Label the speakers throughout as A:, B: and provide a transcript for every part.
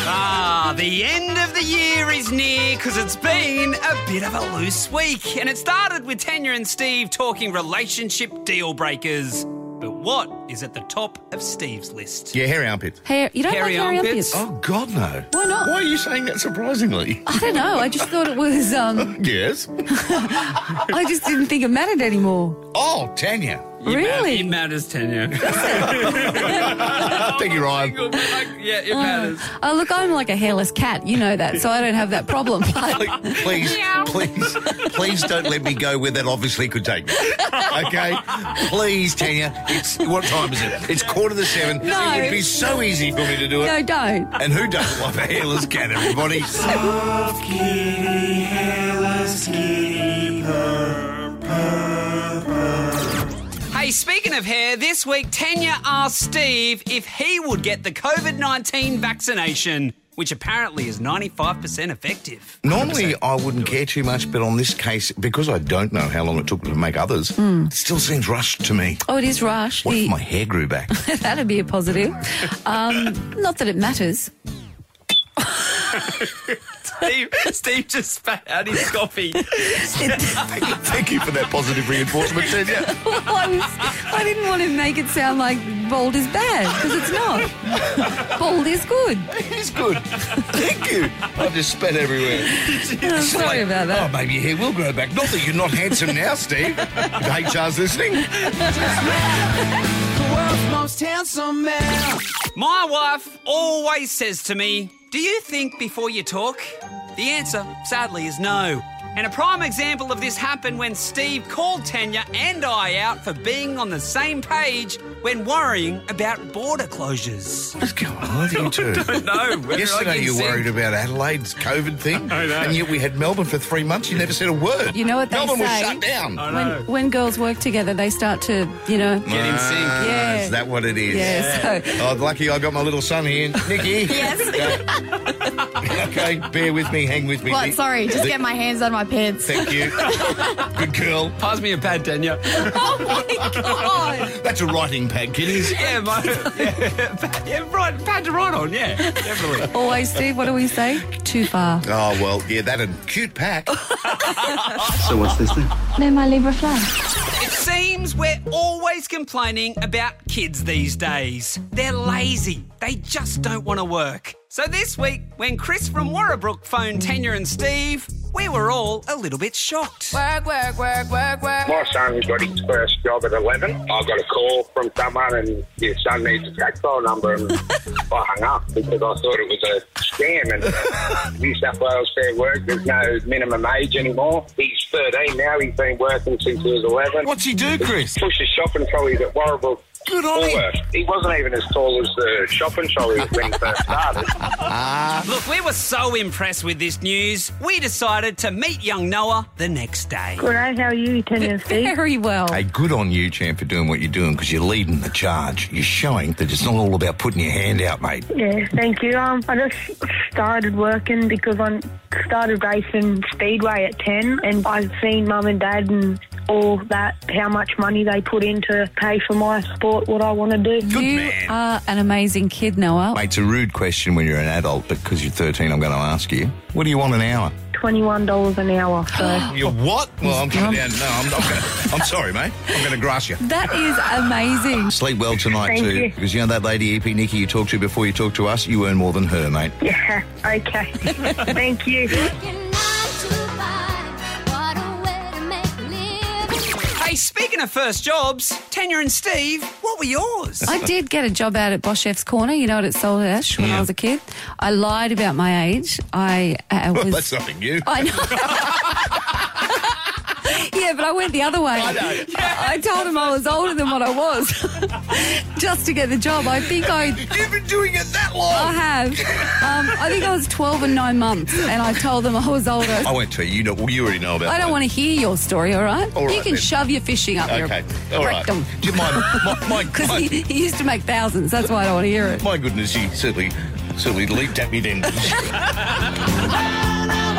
A: The end of the year is near because it's been a bit of a loose week. And it started with Tanya and Steve talking relationship deal breakers. But what is at the top of Steve's list?
B: Yeah, hairy armpits.
C: You don't
A: Hairy
C: like hairy
A: armpits?
C: armpits?
B: Oh, God, no.
C: Why not?
B: Why are you saying that surprisingly?
C: I don't know. I just thought it was,
B: Yes.
C: I just didn't think it mattered anymore.
B: Oh, Tanya.
C: Really?
A: It matters, Tanya.
B: Thank you, Ryan.
A: Yeah, it matters.
C: Oh, look, I'm like a hairless cat. You know that, so I don't have that problem.
B: Please don't let me go where that obviously could take me. Okay? Please, Tanya. What time is it? It's 6:45.
C: No.
B: It would be so easy for me to do it.
C: No, don't.
B: And who doesn't love a hairless cat, everybody?
D: Soft kitty, hairless kitty, purr, purr, purr.
A: Hey, speaking of hair, this week Tanya asked Steve if he would get the COVID-19 vaccination, which apparently is 95% effective.
B: Normally, I wouldn't care too much, but on this case, because I don't know how long it took to make others, it still seems rushed to me.
C: Oh, it is rushed.
B: What if my hair grew back?
C: That'd be a positive. Not that it matters.
A: Steve just spat out his coffee.
B: Thank you for that positive reinforcement, Tanya.
C: Well, I didn't want to make it sound like bald is bad, because it's not. Bald is good.
B: It's good. Thank you. I just spat everywhere.
C: Oh, sorry about that.
B: Oh, maybe your hair will grow back. Not that you're not handsome now, Steve. If HR's listening.
D: The world's most handsome man.
A: My wife always says to me, do you think before you talk? The answer, sadly, is no. And a prime example of this happened when Steve called Tanya and I out for being on the same page when worrying about border closures.
B: What's going on with you two?
A: I know.
B: Yesterday you worried about Adelaide's COVID thing, and yet we had Melbourne for 3 months. You never said a word.
C: You know what they
B: Melbourne
C: say?
B: was shut down.
C: When girls work together, they start to,
A: Get in sync.
C: Yeah.
B: Is that what it is?
C: yeah, so...
B: Oh, lucky I got my little son here. Nicky.
E: Yes.
B: Okay, bear with me, hang with me.
E: What? Sorry, just get my hands on my pants.
B: Thank you. Good girl.
A: Pass me a pad, Tanya.
C: Oh, my God.
B: That's a writing pad, kiddies.
A: Yeah, pad to write on, yeah, definitely.
C: Always, Steve, what do we say? Too far.
B: Oh, well, yeah, that a cute pack.
F: So what's this then?
E: They're my Libra flag.
A: It seems we're always complaining about kids these days. They're lazy. They just don't want to work. So this week, when Chris from Warrabrook phoned Tanya and Steve, we were all a little bit shocked.
E: Work, work, work, work, work.
G: My son got his first job at 11. I got a call from someone and your son needs a tax file number, and I hung up because I thought it was a scam. And New South Wales Fair Work, there's no minimum age anymore. He's 13 now. He's been working since he was 11.
B: What's he do, Chris?
G: Pushes shopping trolleys at Warrabrook.
B: Good on him.
G: Woolworths. He wasn't even as tall as the shopping trolley when he first started.
A: Look, we were so impressed with this news, we decided to meet young Noah the next day.
H: Good day, how are you, Tanya and Steve?
C: Very well.
B: Hey, good on you, champ, for doing what you're doing, because you're leading the charge. You're showing that it's not all about putting your hand out, mate.
H: Yeah, thank you. I just started working because I started racing Speedway at 10, and I've seen Mum and Dad and all that, how much money they put in to pay for my sport, what I want to do.
B: Good
C: You
B: man.
C: are an amazing kid, Noah.
B: Mate, it's a rude question when you're an adult, but because you're 13, I'm going to ask you. What do you want an hour?
H: $21 an hour, so...
B: You what? Well, I'm coming down. No, I'm sorry, mate. I'm going to grass you.
C: That is amazing.
B: Sleep well tonight,
H: Thank
B: too.
H: you.
B: Because you know that lady, EP Nikki, you talked to before you talked to us, you earn more than her, mate.
H: Yeah, okay. Thank you.
A: Hey, speaking of first jobs, Tanya and Steve, what were yours?
C: I did get a job out at Bosch Chef's Corner. You know what it's sold at when I was a kid. I lied about my age. I
B: Well,
C: was...
B: that's nothing new.
C: I know. Yeah, but I went the other way. I told him I was older than what I was just to get the job. I think
B: You've been doing it that
C: I
B: long.
C: have. I think I was 12 and 9 months, and I told them I was older.
B: I won't tell you. You already know about
C: I don't
B: that.
C: want to hear your story, all right?
B: All right,
C: you can
B: then.
C: shove your fishing up your
B: Okay, all right.
C: rectum.
B: Do you mind?
C: Because he used to make thousands. That's why I don't want to hear it.
B: My goodness, he certainly leaped at me then.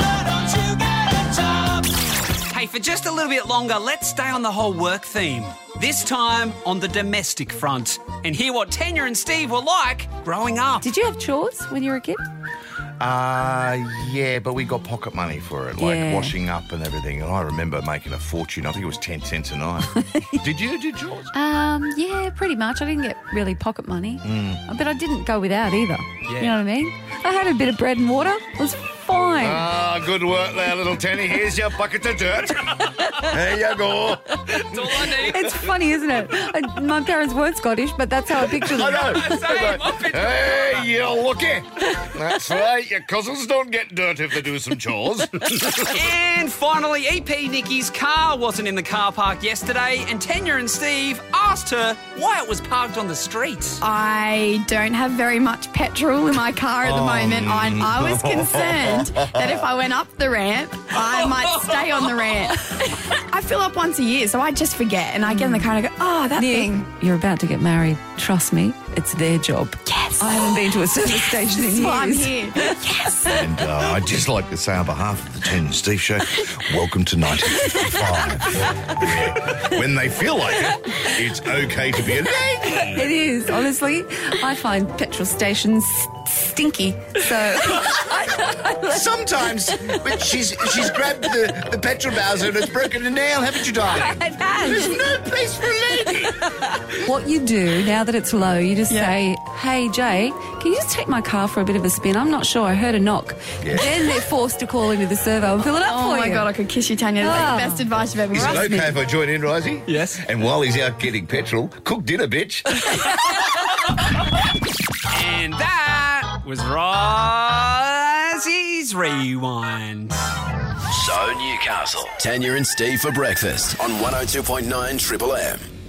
A: Hey, for just a little bit longer, let's stay on the whole work theme. this time on the domestic front, and hear what Tanya and Steve were like growing up.
C: Did you have chores when you were a kid?
B: Yeah, but we got pocket money for it, like
C: Yeah.
B: washing up and everything. And I remember making a fortune. I think it was 10 cents a night. Did you? Did yours?
C: Yeah, pretty much. I didn't get really pocket money, but I didn't go without either.
A: Yeah.
C: You know what I mean? I had a bit of bread and water. It was fine.
B: Good work there, little Tenny. Here's your bucket of dirt. There you go.
A: That's all I need.
C: It's funny, isn't it? My parents weren't Scottish, but that's how I picture them.
B: I know.
A: Same, I'll picture
B: Hey, you're lucky. That's right. Your cousins don't get dirt if they do some chores.
A: And finally, EP Nikki's car wasn't in the car park yesterday, and Tanya and Steve asked her why it was parked on the street.
E: I don't have very much petrol in my car at the moment. I was concerned that if I went up the ramp, I might stay on the ramp. I fill up once a year, so I just forget. And I get in the car and I go, oh, that
C: Nick,
E: thing.
C: you're about to get married. Trust me, it's their job.
E: Yes.
C: I haven't been to a service station in
E: That's why I'm
C: years.
E: here. Yes.
B: And I'd just like to say on behalf of the Ten and Steve Show, welcome to 1955. When they feel like it, it's okay to be a
C: It is, honestly. I find petrol stations stinky. So
B: Sometimes when she's grabbed the petrol bowser and it's broken a nail, haven't you, darling?
C: it has.
B: There's no place for a lady.
C: What you do now that it's low, you just say, hey, Jay, can you just take my car for a bit of a spin? I'm not sure. I heard a knock.
B: Yeah.
C: Then they're forced to call into the servo and fill it up
E: Oh
C: for
E: my
C: you.
E: God, I could kiss you, Tanya. That's
C: Ah.
E: the best advice you've ever
B: Is it
E: given.
B: okay if I join in, Risey?
A: Yes.
B: And while he's out getting petrol, cook dinner, bitch.
A: And that was Rosie's Rewind.
I: So Newcastle. Tanya and Steve for breakfast on 102.9 Triple M.